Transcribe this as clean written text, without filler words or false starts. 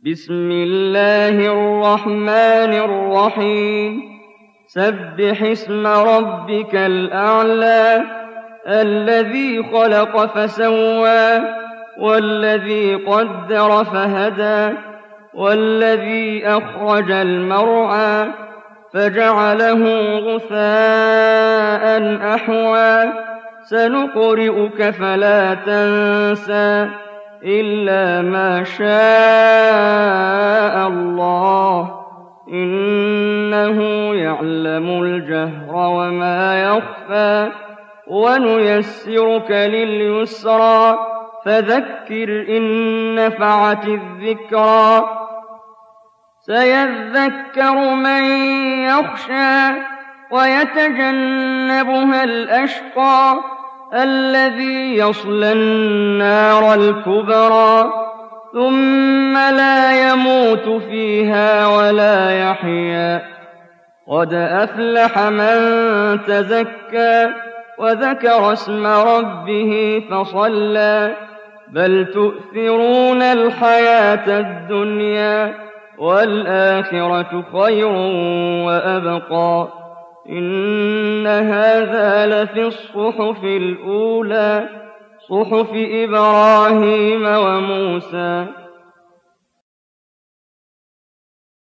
بسم الله الرحمن الرحيم سبح اسم ربك الأعلى الذي خلق فسوى والذي قدر فهدى والذي أخرج المرعى فجعله غثاء أحوى سنقرئك فلا تنسى إلا ما شاء الله إنه يعلم الجهر وما يخفى ونيسرك لليسرى فذكر إن نفعت الذكرى سيذكر من يخشى ويتجنبها الأشقى الذي يصلى النار الكبرى ثم لا يموت فيها ولا يحيا قد أفلح من تزكى وذكر اسم ربه فصلى بل تؤثرون الحياة الدنيا والآخرة خير وأبقى إن هذا لفي الصحف الأولى صحف إبراهيم وموسى